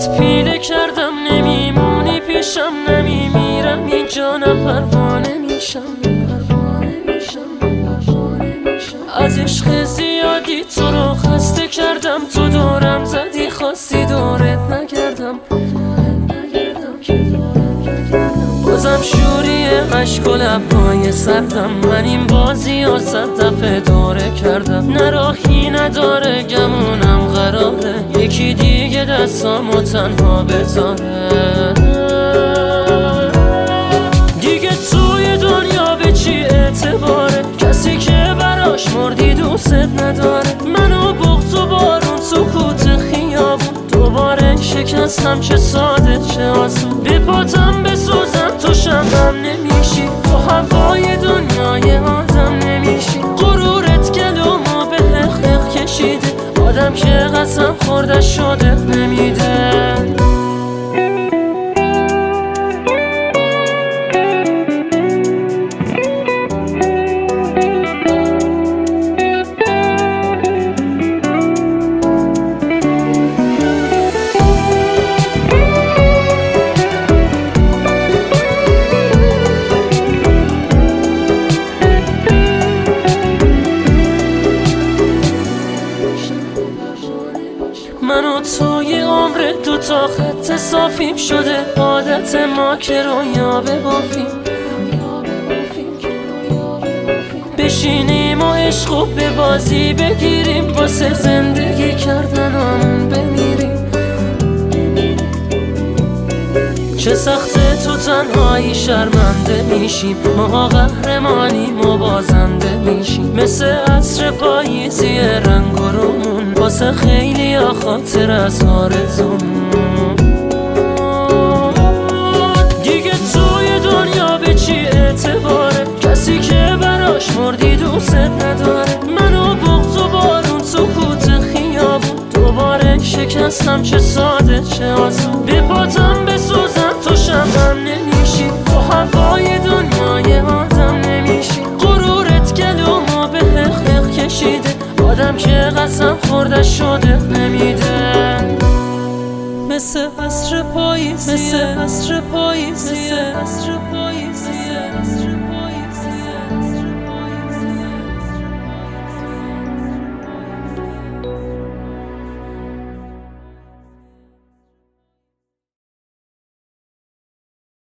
باهات پیله کردم نمیمونی پیشم نمیمیرم اینجا نه پروانه میشم از عشق زیادی تو رو خسته کردم تو دورم زدی خواستی دورت نگردم بازم شوری عشق و لبهای سردم من این بازی ها 100 دفعه دوره کردم نه راهی نداره گمونم قراره یکی دیگه دستامو تنها بذاره دیگه توی دنیا به چی اعتباره کسی که براش مردی دوست نداره منو بغض و بارون سکوت خیابون دوباره شکستم چه ساده چه آسون به پاتم بسوزم تو شمعم نمیشی تو هوای دنیای آدم نمیشی غرورت گلومو به حق کشیده آدم که قسم خورده شده نمیده من و توی عمر دوتا خط صافیم شده عادت ما که رویا ببافیم بشینیم و عشقو به بازی بگیریم واسه زندگی کردنامون بمیریم چه سخته تو تنهایی شرمنده میشیم ما قهرمانیم و بازنده میشیم مثل عصر پاییزی رنگ و رومون واسه خیلی ها خاطر از آرزومون دیگه توی دنیا به چی اعتباره کسی که براش مردی دوست نداره منو بغض و بارون سکوت خیابون دوباره شکستم چه ساده چه آسون به پاتم بسوزم تو شمعم نمیشی تو هوای دنیای آدم نمیشی غرورت گلومو به حق کشیده آدم که قسم خورده شده نمیده مثل عصر پاییزی مثل عصر پاییزی